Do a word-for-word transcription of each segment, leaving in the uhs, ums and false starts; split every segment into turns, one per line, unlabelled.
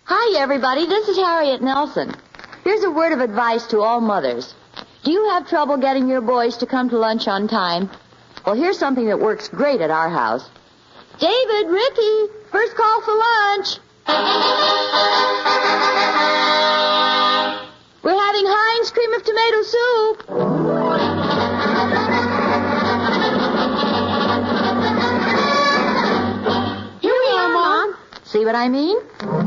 Hi, everybody. This is Harriet Nelson. Here's a word of advice to all mothers. Do you have trouble getting your boys to come to lunch on time? Well, here's something that works great at our house. David, Ricky, first call for lunch. We're having Heinz cream of tomato soup. Here we are, Mom. See what I mean?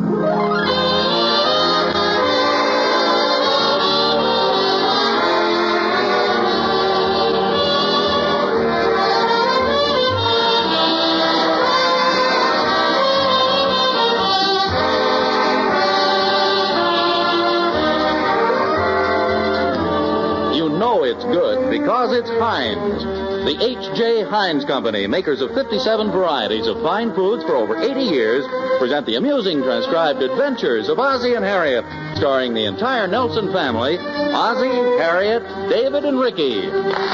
It's good because it's Heinz. The H J. Heinz Company, makers of fifty-seven varieties of fine foods for over eighty years, present the amusing transcribed adventures of Ozzie and Harriet, starring the entire Nelson family, Ozzie, Harriet, David, and Ricky.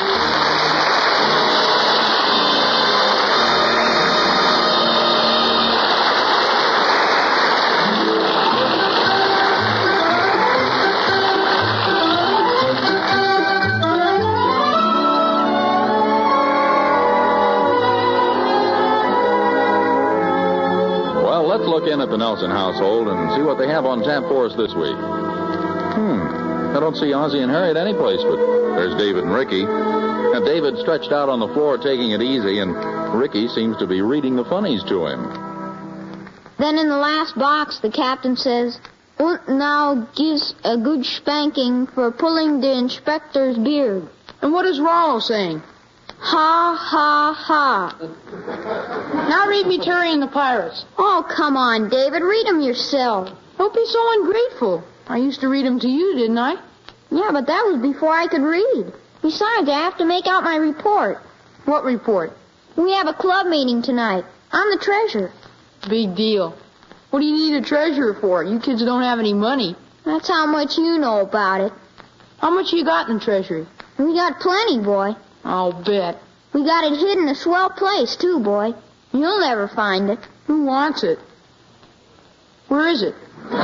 Look in at the Nelson household and see what they have on tap for us this week. Hmm. I don't see Ozzie and Harriet anyplace, but there's David and Ricky. And David stretched out on the floor taking it easy, and Ricky seems to be reading the funnies to him.
Then in the last box, the captain says, "Und now gives a good spanking for pulling the inspector's beard."
And what is Rollo saying?
Ha, ha, ha.
Now read me Terry and the Pirates.
Oh, come on, David. Read them yourself.
Don't be so ungrateful. I used to read them to you, didn't I?
Yeah, but that was before I could read. Besides, I have to make out my report.
What report?
We have a club meeting tonight. I'm the treasurer.
Big deal. What do you need a treasurer for? You kids don't have any money.
That's how much you know about it.
How much you got in the treasury?
We got plenty, boy.
I'll bet.
We got it hid in a swell place, too, boy. You'll never find it.
Who wants it? Where is it?
You're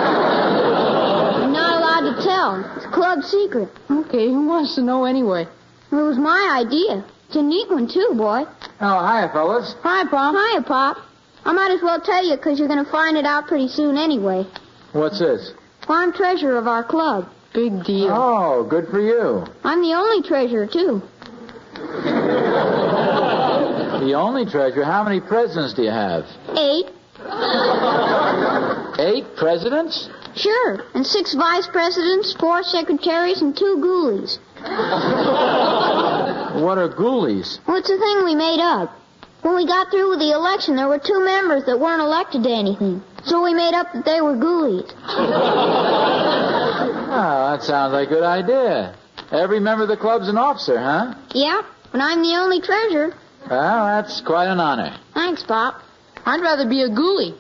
not allowed to tell. It's a club secret.
Okay, who wants to know anyway?
It was my idea. It's a neat one, too, boy.
Oh, hiya, fellas.
Hi, Pop.
Hiya, Pop. I might as well tell you because you're going to find it out pretty soon anyway.
What's this?
Well, I'm treasurer of our club.
Big deal.
Oh, good for you.
I'm the only treasurer, too.
The only treasurer? How many presidents do you have?
Eight.
Eight presidents?
Sure. And six vice presidents, four secretaries, and two ghoulies.
What are ghoulies?
Well, it's a thing we made up. When we got through with the election, there were two members that weren't elected to anything. So we made up that they were ghoulies.
Oh, that sounds like a good idea. Every member of the club's an officer, huh?
Yeah, but I'm the only treasurer.
Well, that's quite an honor.
Thanks, Pop.
I'd rather be a ghoulie.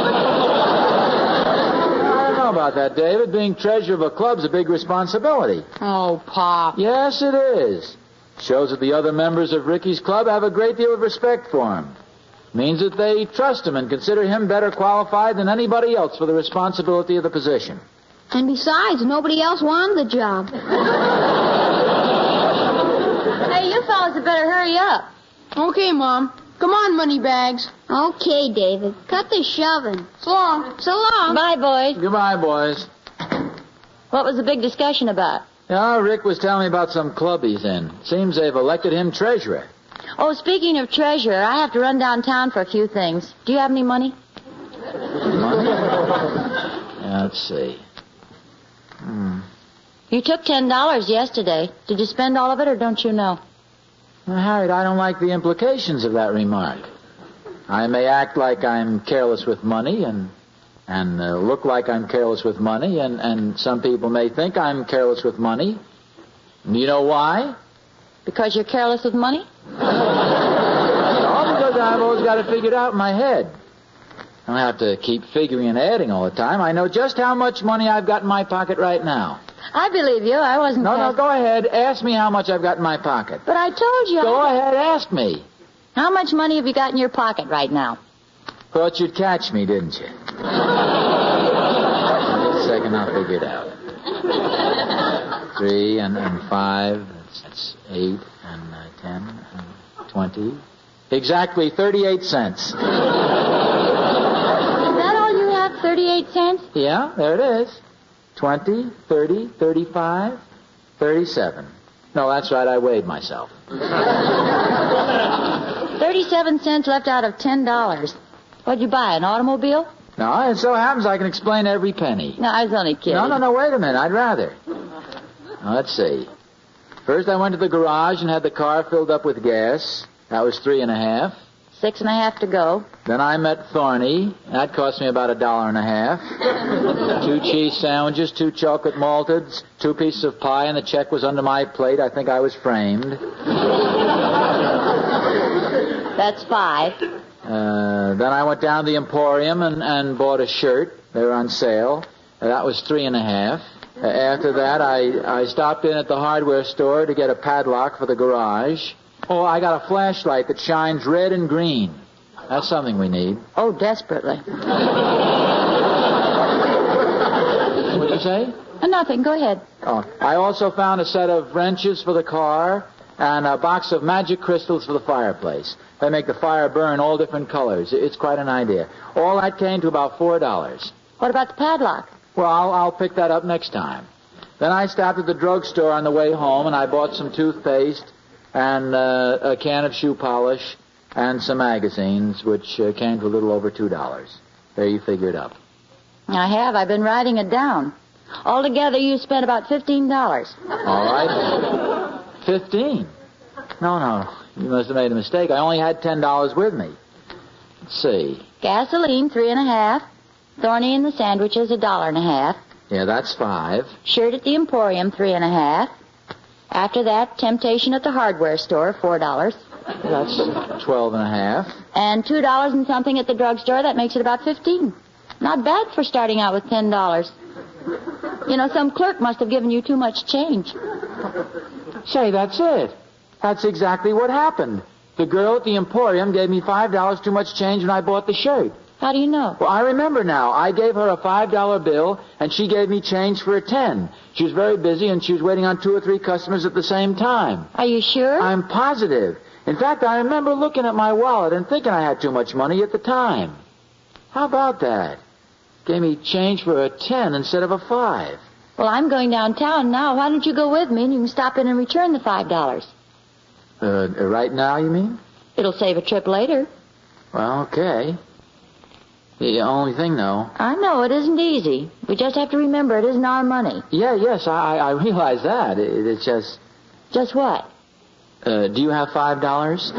I don't know about that, David. Being treasurer of a club's a big responsibility.
Oh, Pop.
Yes, it is. Shows that the other members of Ricky's club have a great deal of respect for him. Means that they trust him and consider him better qualified than anybody else for the responsibility of the position.
And besides, nobody else wanted the job.
Hey, you fellas had better hurry up.
Okay, Mom. Come on, moneybags.
Okay, David. Cut the shoving.
So long.
So long.
Bye, boys.
Goodbye, boys.
What was the big discussion about?
Yeah, Rick was telling me about some club he's in. Seems they've elected him treasurer.
Oh, speaking of treasurer, I have to run downtown for a few things. Do you have any money?
Money? Yeah, let's see. Hmm.
You took ten dollars yesterday. Did you spend all of it, or don't you know?
Well, Harriet, I don't like the implications of that remark. I may act like I'm careless with money and and uh, look like I'm careless with money, and, and some people may think I'm careless with money. Do you know why?
Because you're careless with money?
No, because I've always got it figured out in my head. I don't have to keep figuring and adding all the time. I know just how much money I've got in my pocket right now.
I believe you. I wasn't...
No,
careless.
no, go ahead. Ask me how much I've got in my pocket.
But I told you...
Go
I...
ahead, ask me.
How much money have you got in your pocket right now?
Thought you'd catch me, didn't you? second, I'll figure it out. Three and, and five, that's, that's eight and uh, ten and twenty. Exactly thirty-eight cents.
Is that all you have, thirty-eight cents?
Yeah, there it is. Twenty, thirty, thirty-five, thirty-seven. No, that's right, I weighed myself.
thirty-seven cents left out of ten dollars. What'd you buy, an automobile?
No, it so happens I can explain every penny.
No, I was only kidding.
No, no, no, wait a minute. I'd rather. Now, let's see. First, I went to the garage and had the car filled up with gas. That was three and a half.
Six and a half to go.
Then I met Thorny. That cost me about a dollar and a half. Two cheese sandwiches, two chocolate malteds, two pieces of pie, and the check was under my plate. I think I was framed.
That's five.
Uh, then I went down to the Emporium and, and bought a shirt. They were on sale. Uh, that was three and a half. Uh, after that, I, I stopped in at the hardware store to get a padlock for the garage. Oh, I got a flashlight that shines red and green. That's something we need.
Oh, desperately.
What'd you say?
Uh, nothing. Go ahead.
Oh, I also found a set of wrenches for the car and a box of magic crystals for the fireplace. They make the fire burn all different colors. It's quite an idea. All that came to about four dollars.
What about the padlock?
Well, I'll, I'll pick that up next time. Then I stopped at the drugstore on the way home, and I bought some toothpaste and uh, a can of shoe polish and some magazines, which uh, came to a little over two dollars. There, you figure it up.
I have. I've been writing it down. Altogether, you spent about fifteen dollars.
All right. Fifteen? No, no. You must have made a mistake. I only had ten dollars with me. Let's see.
Gasoline, three and a half. Thorny and the sandwiches, a dollar and a half.
Yeah, that's five.
Shirt at the Emporium, three and a half. After that, temptation at the hardware store, four dollars.
That's twelve and a half.
And two dollars and something at the drugstore. That makes it about fifteen. Not bad for starting out with ten dollars. You know, some clerk must have given you too much change.
Say, that's it. That's exactly what happened. The girl at the Emporium gave me five dollars too much change when I bought the shirt.
How do you know?
Well, I remember now. I gave her a five dollar bill, and she gave me change for a ten. She was very busy, and she was waiting on two or three customers at the same time.
Are you sure?
I'm positive. In fact, I remember looking at my wallet and thinking I had too much money at the time. How about that? Gave me change for a ten instead of a five.
Well, I'm going downtown now. Why don't you go with me, and you can stop in and return the five dollars.
Uh, right now, you mean?
It'll save a trip later.
Well, okay. The only thing, though...
I know, it isn't easy. We just have to remember it isn't our money.
Yeah, yes, I, I realize that. It, it's just...
Just what?
Uh, do you have five dollars?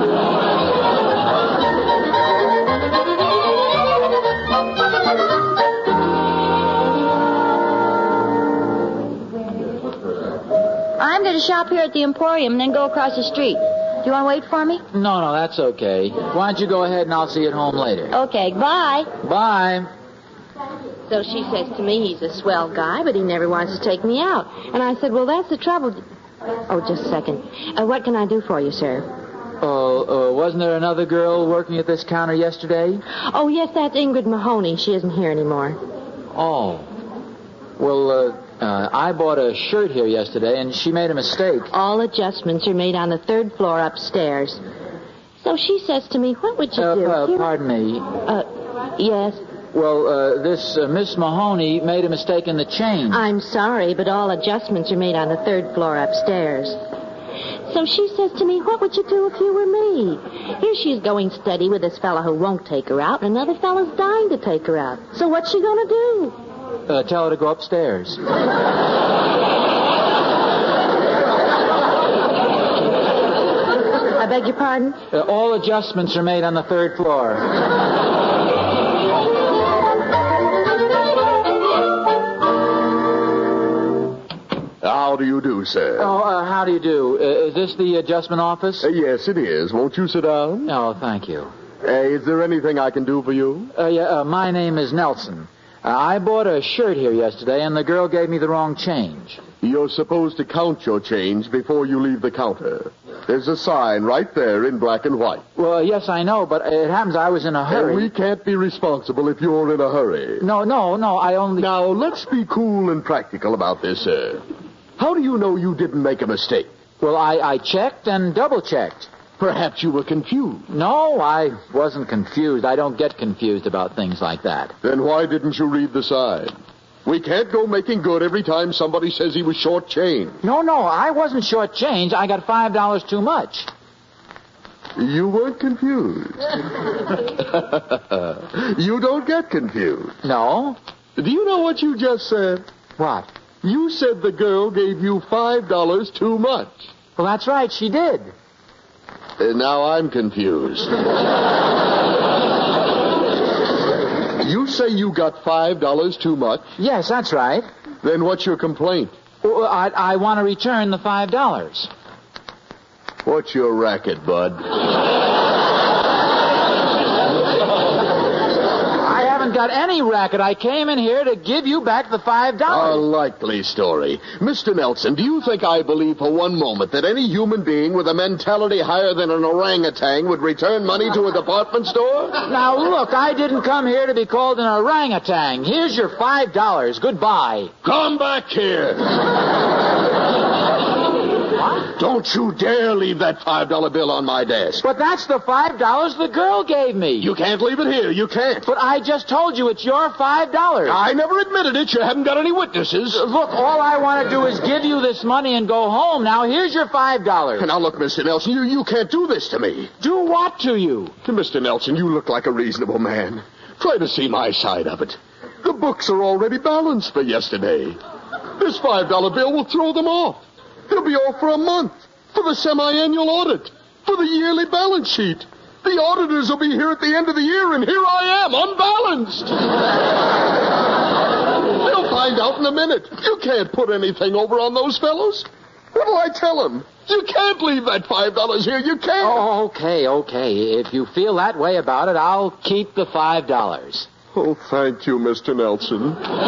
I'm going to shop here at the Emporium and then go across the street. Do you want to wait for me?
No, no, that's okay. Why don't you go ahead and I'll see you at home later.
Okay, bye.
Bye.
So she says to me, he's a swell guy, but he never wants to take me out. And I said, well, that's the trouble. Oh, just a second. Uh, what can I do for you, sir?
Oh, uh, wasn't there another girl working at this counter yesterday?
Oh, yes, that's Ingrid Mahoney. She isn't here anymore.
Oh. Well, uh... Uh, I bought a shirt here yesterday, and she made a mistake.
All adjustments are made on the third floor upstairs. So she says to me, what would you
Uh,
do?
uh,
Here-
pardon me.
Uh, yes.
Well, uh, this uh, Miss Mahoney made a mistake in the change.
I'm sorry, but all adjustments are made on the third floor upstairs. So she says to me, what would you do if you were me? Here she's going steady with this fella who won't take her out, and another fella's dying to take her out. So what's she going to do?
Uh, tell her to go upstairs.
I beg your pardon?
Uh, all adjustments are made on the third floor.
How do you do, sir?
Oh, uh, how do you do? Uh, is this the adjustment office?
Uh, yes, it is. Won't you sit down?
Oh, thank you.
Uh, is there anything I can do for you?
Uh, yeah, uh, my name is Nelson. Uh, I bought a shirt here yesterday, and the girl gave me the wrong change.
You're supposed to count your change before you leave the counter. There's a sign right there in black and white.
Well, yes, I know, but it happens I was in a hurry.
And we can't be responsible if you're in a hurry.
No, no, no, I only...
Now, let's be cool and practical about this, sir. How do you know you didn't make a mistake?
Well, I, I checked and double-checked.
Perhaps you were confused.
No, I wasn't confused. I don't get confused about things like that.
Then why didn't you read the sign? We can't go making good every time somebody says he was short-changed.
No, no, I wasn't short-changed. I got five dollars too much.
You weren't confused. You don't get confused.
No.
Do you know what you just said?
What?
You said the girl gave you five dollars too much.
Well, that's right, she did.
Uh, now I'm confused. You say you got five dollars too much?
Yes, that's right.
Then what's your complaint?
Well, I, I want to return the five dollars.
What's your racket, bud?
I haven't got any racket. I came in here to give you back the five
A
dollars.
likely story. Mister Nelson, do you think I believe for one moment that any human being with a mentality higher than an orangutan would return money to a department store?
Now, look, I didn't come here to be called an orangutan. Here's your five dollars. Goodbye.
Come back here.
What?
Don't you dare leave that five dollar bill on my desk.
But that's the five dollars the girl gave me.
You can't leave it here. You can't.
But I just told you it's your five dollars.
I never admitted it. You haven't got any witnesses.
Look, all I want to do is give you this money and go home. Now, here's your five dollars.
Now, look, Mister Nelson, you, you can't do this to me.
Do what to you?
Mister Nelson, you look like a reasonable man. Try to see my side of it. The books are already balanced for yesterday. This five dollar bill will throw them off. It'll be off for a month, for the semi-annual audit, for the yearly balance sheet. The auditors will be here at the end of the year, and here I am, unbalanced. They'll find out in a minute. You can't put anything over on those fellows. What'll I tell them? You can't leave that five dollars here. You can't.
Oh, okay, okay. If you feel that way about it, I'll keep the five dollars.
Oh, thank you, Mister Nelson.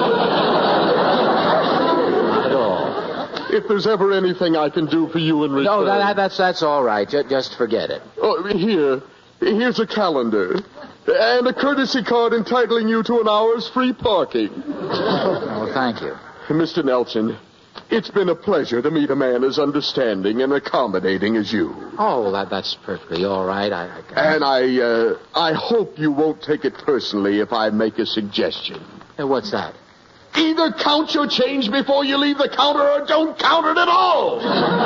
Not at all.
If there's ever anything I can do for you in return...
No, that, that, that's that's all right. Just, just forget it.
Oh, here. Here's a calendar. And a courtesy card entitling you to an hour's free parking.
Oh, thank you.
Mister Nelson, it's been a pleasure to meet a man as understanding and accommodating as you.
Oh, that that's perfectly all right. I, I
And I, uh, I hope you won't take it personally if I make a suggestion.
Hey, what's that?
Either count your change before you leave the counter or don't count it at all.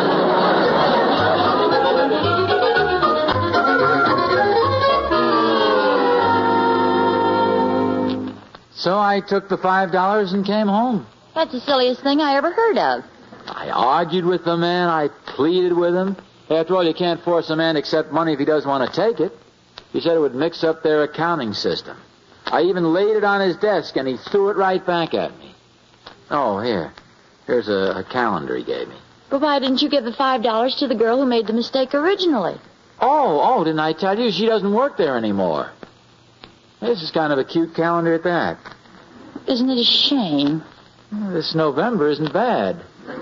So I took the five dollars and came home.
That's the silliest thing I ever heard of.
I argued with the man. I pleaded with him. After all, you can't force a man to accept money if he doesn't want to take it. He said it would mix up their accounting system. I even laid it on his desk, and he threw it right back at me. Oh, here. Here's a, a calendar he gave me.
But why didn't you give the five dollars to the girl who made the mistake originally?
Oh, oh, didn't I tell you? She doesn't work there anymore. This is kind of a cute calendar at that.
Isn't it a shame?
This November isn't bad.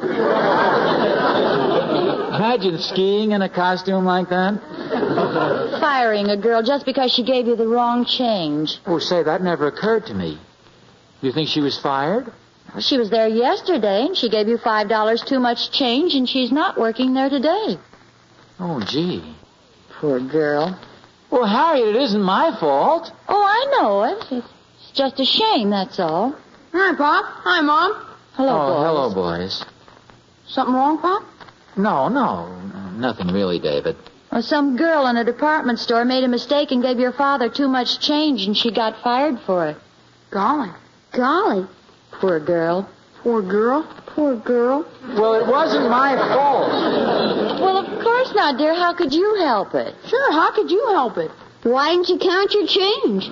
Imagine skiing in a costume like that.
Firing a girl just because she gave you the wrong change.
Oh, say, that never occurred to me. You think she was fired?
Well, she was there yesterday, and she gave you five dollars too much change, and she's not working there today.
Oh, gee.
Poor girl.
Well, Harriet, it isn't my fault.
Oh, I know it. It's just a shame, that's all.
Hi, Pop. Hi, Mom.
Hello,
oh,
boys.
hello, boys.
Something wrong, Pop?
No, no. Nothing really, David.
Well, some girl in a department store made a mistake and gave your father too much change, and she got fired for it.
Golly.
Golly. Poor girl.
Poor girl.
Poor girl.
Well, it wasn't my fault.
Well, of course not, dear. How could you help it?
Sure, how could you help it?
Why didn't you count your change?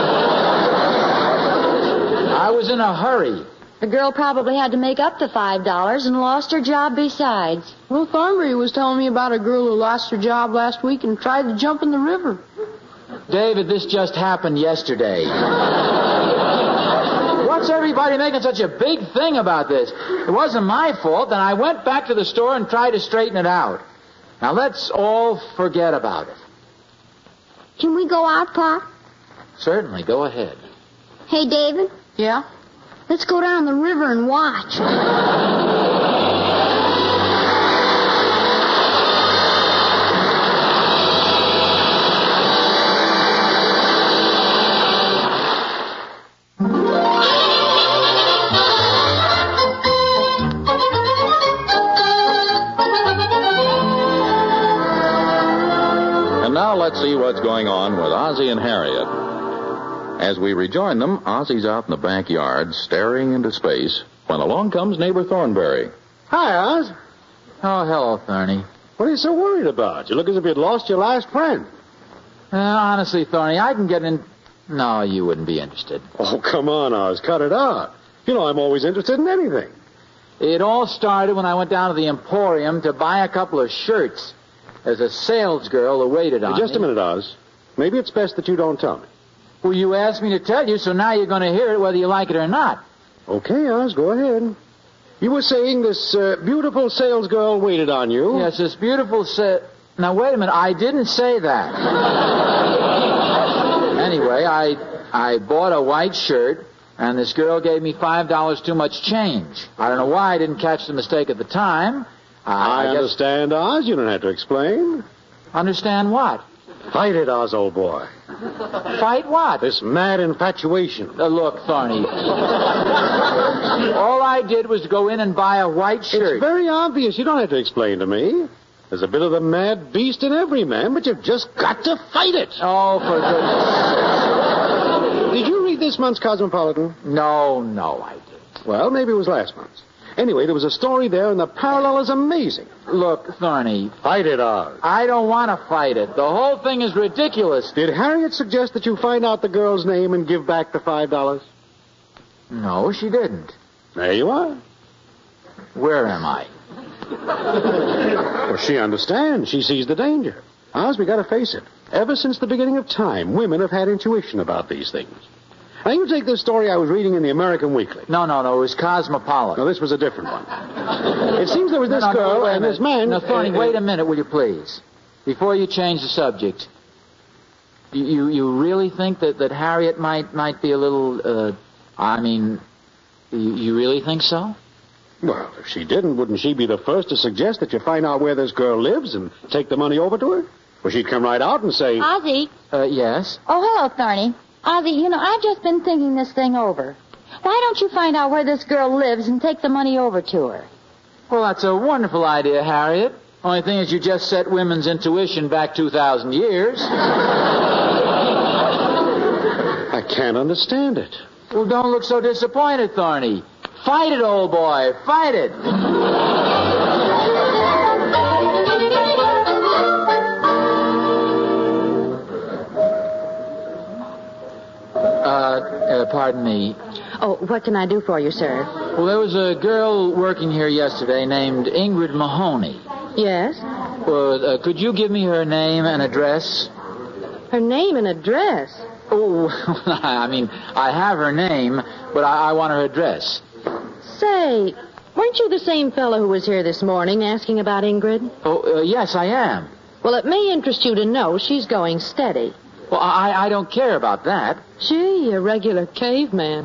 I was in a hurry.
The girl probably had to make up the five dollars and lost her job besides.
Well, Thornbury was telling me about a girl who lost her job last week and tried to jump in the river.
David, this just happened yesterday. everybody making such a big thing about this? It wasn't my fault, and I went back to the store and tried to straighten it out. Now, let's all forget about it.
Can we go out, Pa?
Certainly, go ahead.
Hey, David,
Yeah?
let's go down the river and watch.
And now let's see what's going on with Ozzie and Harriet. As we rejoin them, Ozzie's out in the backyard, staring into space, when along comes neighbor Thornberry.
Hi, Oz.
Oh, hello, Thorny.
What are you so worried about? You look as if you'd lost your last friend.
Uh, honestly, Thorny, I can get in... No, you wouldn't be interested.
Oh, come on, Oz. Cut it out. You know I'm always interested in anything.
It all started when I went down to the Emporium to buy a couple of shirts. There's a salesgirl who waited on
Hey, just
me.
a minute, Oz. Maybe it's best that you don't tell me.
Well, you asked me to tell you, so now you're going to hear it whether you like it or not.
Okay, Oz, go ahead. You were saying this uh, beautiful salesgirl waited on you.
Yes, this beautiful sa... Now, wait a minute. I didn't say that. Anyway, I I bought a white shirt, and this girl gave me five dollars too much change. I don't know why I didn't catch the mistake at the time. I,
I,
I guess...
understand, Oz. You don't have to explain.
Understand what?
Fight it, Oz, old boy.
Fight what?
This mad infatuation.
Uh, look, Thorny. All I did was go in and buy a white shirt.
It's very obvious. You don't have to explain to me. There's a bit of the mad beast in every man, but you've just got to fight it.
Oh, for goodness.
Did you read this month's Cosmopolitan?
No, no, I didn't.
Well, maybe it was last month's. Anyway, there was a story there, and the parallel is amazing.
Look, Thorny,
Fight it, Oz.
I don't want to fight it. The whole thing is ridiculous.
Did Harriet suggest that you find out the girl's name and give back the five dollars?
No, she didn't.
There you are.
Where am I?
Well, she understands. She sees the danger. Oz, we got to face it. Ever since the beginning of time, women have had intuition about these things. Now, you take this story I was reading in the American Weekly.
No, no, no, it was Cosmopolitan.
No, this was a different one. It seems there was this
No, no,
girl
wait a
and this
minute.
man...
No, Thorny,
uh,
wait a minute, will you please? Before you change the subject, you you, you really think that, that Harriet might might be a little, uh, I mean, you, you really think so?
Well, if she didn't, wouldn't she be the first to suggest that you find out where this girl lives and take the money over to her? Well, she'd come right out and say...
Ozzie.
Uh, yes?
Oh, hello, Thorny. Ozzie, you know, I've just been thinking this thing over. Why don't you find out where this girl lives and take the money over to her?
Well, that's a wonderful idea, Harriet. Only thing is you just set women's intuition back two thousand years.
I can't understand it.
Well, don't look so disappointed, Thorny. Fight it, old boy. Fight it. Uh, uh, pardon me.
Oh, what can I do for you, sir?
Well, there was a girl working here yesterday named Ingrid Mahoney.
Yes?
Well, uh, could you give me her name and address?
Her name and address.
Oh, I mean, I have her name, but I, I want her address.
Say, weren't you the same fellow who was here this morning asking about Ingrid?
Oh, uh, yes, I am.
Well, it may interest you to know she's going steady.
Well, I, I don't care about that.
Gee, a regular caveman.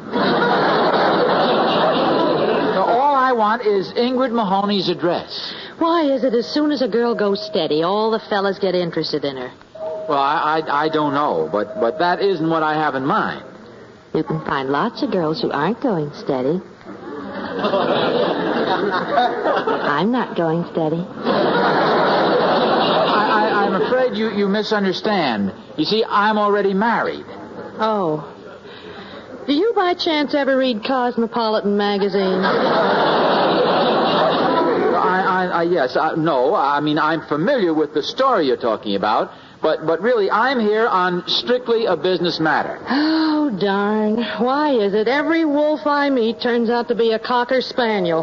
Now, all I want is Ingrid Mahoney's address.
Why is it as soon as a girl goes steady, all the fellas get interested in her?
Well, I, I, I don't know, but, but that isn't what I have in mind.
You can find lots of girls who aren't going steady. I'm not going steady.
I, I, I'm afraid you, you misunderstand. You see, I'm already married.
Oh. Do you by chance ever read Cosmopolitan magazine?
I, I, I yes, I, no, I mean, I'm familiar with the story you're talking about, but, but really, I'm here on strictly a business matter.
Oh, darn. Why is it every wolf I meet turns out to be a cocker spaniel?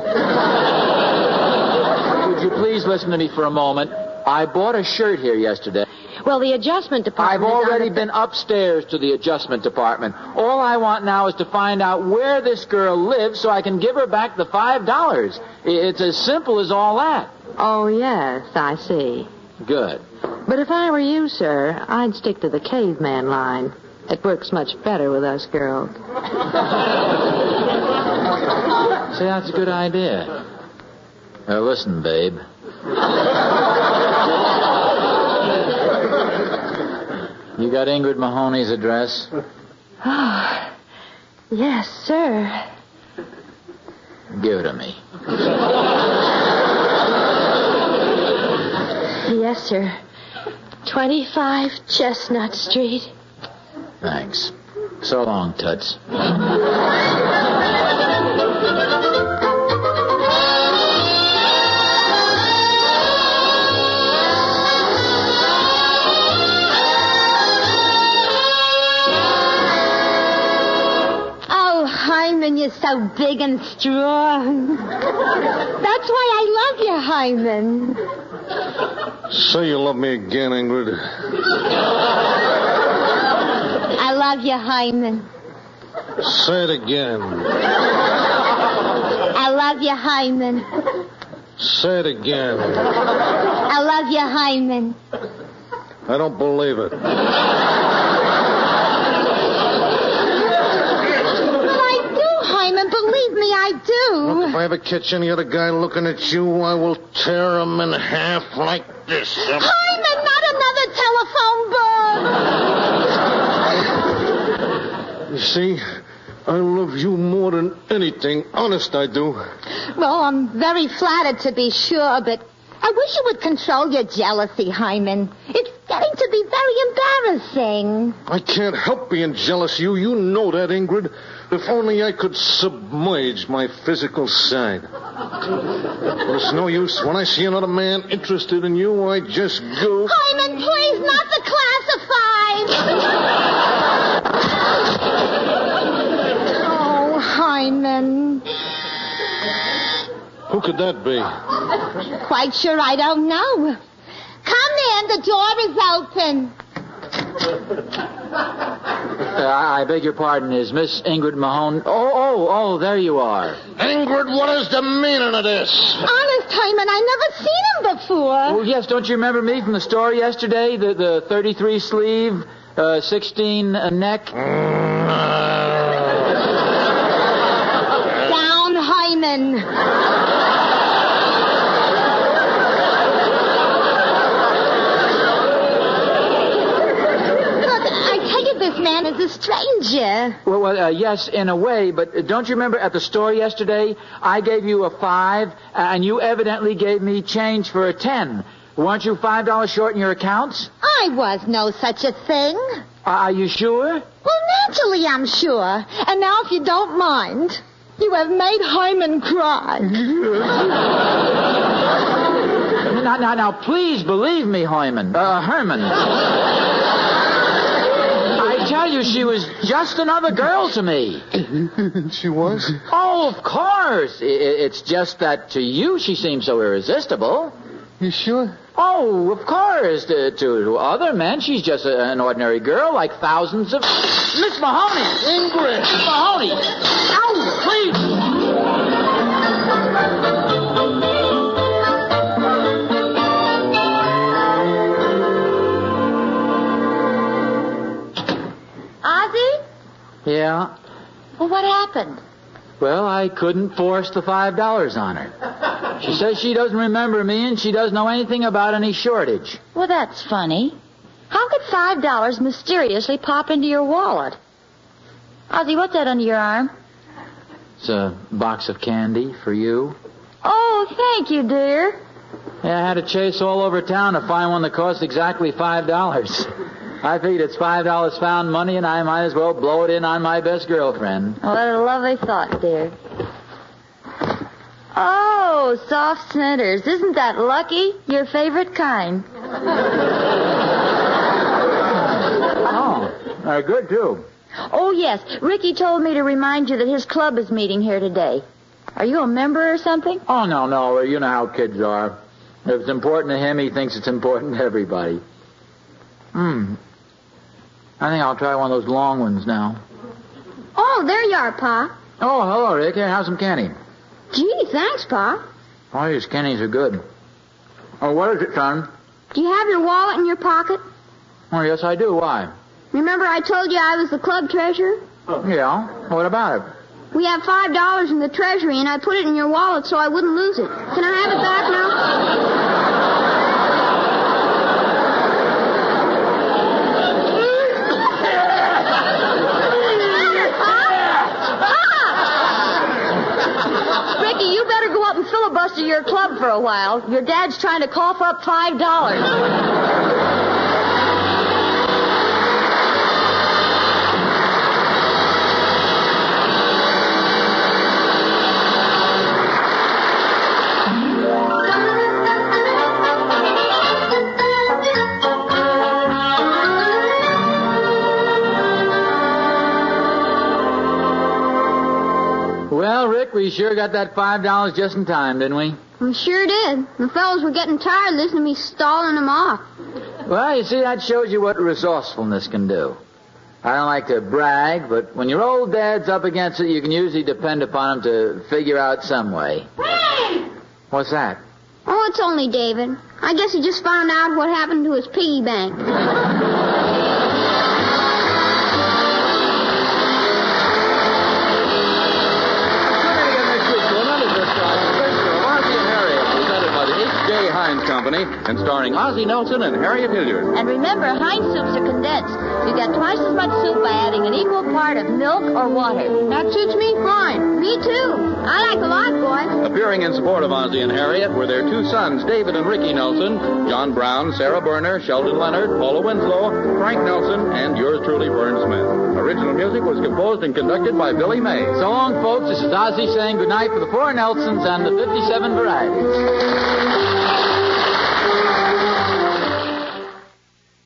Would you please listen to me for a moment? I bought a shirt here yesterday.
Well, the adjustment department
I've
is on
already
the-
been upstairs to the adjustment department. All I want now is to find out where this girl lives so I can give her back the five dollars. It's as simple as all that.
Oh, yes, I see.
Good.
But if I were you, sir, I'd stick to the caveman line. It works much better with us girls.
See, that's a good idea. Uh, listen, babe. You got Ingrid Mahoney's address?
Oh, yes, sir.
Give it to me.
Yes, sir. twenty-five Chestnut Street.
Thanks. So long, Toots.
Oh, Hyman, you're so big and strong. That's why I love you, Hyman.
Say you love me again, Ingrid.
I love you, Hyman.
Say it again.
I love you, Hyman.
Say it again.
I love you, Hyman.
I don't believe it.
But I do, Hyman. Believe me, I do.
Look, if I ever catch any other guy looking at you, I will tear him in half like this.
Hyman, not another telephone book.
You see, I love you more than anything. Honest, I do.
Well, I'm very flattered to be sure, but I wish you would control your jealousy, Hyman. It's getting to be very embarrassing.
I can't help being jealous of you. You know that, Ingrid. If only I could submerge my physical side. But it's no use. When I see another man interested in you, I just go...
Hyman, please, not the classified. Oh, Hyman.
Who could that be?
Quite sure I don't know. Come in, the door is open.
Uh, I beg your pardon. Is Miss Ingrid Mahone... Oh, oh, oh, there you are.
Ingrid, what is the meaning of this?
Honest, Hyman, I never seen him before.
Oh, yes, don't you remember me from the store yesterday? The the thirty-three sleeve, uh, sixteen uh, neck?
Down, Hyman. This man is a stranger.
Well, well uh, yes, in a way, but don't you remember at the store yesterday, I gave you a five, and you evidently gave me change for a ten. Weren't you five dollars short in your accounts?
I was no such a thing.
Uh, are you sure?
Well, naturally I'm sure. And now, if you don't mind, you have made Hyman cry.
now, now, now, please believe me, Hyman. Uh, Herman. I tell you, she was just another girl to me.
She was?
Oh, of course. I- It's just that to you she seems so irresistible.
You sure?
Oh, of course. To, to, to other men, she's just a, an ordinary girl like thousands of... Miss Mahoney!
Ingrid!
Miss Mahoney! Ow, please!
Ozzy?
Yeah?
Well, what happened?
Well, I couldn't force the five dollars on her. She says she doesn't remember me and she doesn't know anything about any shortage.
Well, that's funny. How could five dollars mysteriously pop into your wallet? Ozzy, what's that under your arm?
It's a box of candy for you.
Oh, thank you, dear.
Yeah, I had to chase all over town to find one that cost exactly five dollars. I figured it's five dollars found money, and I might as well blow it in on my best girlfriend.
Oh, what a lovely thought, dear. Oh, soft centers. Isn't that lucky? Your favorite kind.
Oh, they're good, too.
Oh, yes. Ricky told me to remind you that his club is meeting here today. Are you a member or something?
Oh, no, no. You know how kids are. If it's important to him, he thinks it's important to everybody. Hmm. I think I'll try one of those long ones now.
Oh, there you are, Pa.
Oh, hello, Rick. Here, how's some candy?
Gee, thanks, Pa.
Oh, these candies are good. Oh, what is it, son?
Do you have your wallet in your pocket?
Oh, yes, I do. Why?
Remember I told you I was the club treasurer?
Yeah. What about it?
We have five dollars in the treasury, and I put it in your wallet so I wouldn't lose it. Can I have it back now?
Ricky, you better go up and filibuster your club for a while. Your dad's trying to cough up five dollars.
Well, Rick, we sure got that five dollars just in time, didn't we?
We sure did. The fellows were getting tired listening to me stalling them off.
Well, you see, that shows you what resourcefulness can do. I don't like to brag, but when your old dad's up against it, you can usually depend upon him to figure out some way.
Hey!
What's that?
Oh, it's only David. I guess he just found out what happened to his piggy bank.
Heinz Company, and starring Ozzie Nelson and Harriet Hilliard.
And remember, Heinz soups are condensed. You get twice as much soup by adding an equal part of milk or water.
That suits me fine.
Me too. I like a lot, boys.
Appearing in support of Ozzie and Harriet were their two sons, David and Ricky Nelson, John Brown, Sarah Berner, Sheldon Leonard, Paula Winslow, Frank Nelson, and yours truly, Vern Smith. Original music was composed and conducted by Billy May.
So long, folks. This is Ozzie saying goodnight for the four Nelsons and the fifty-seven varieties.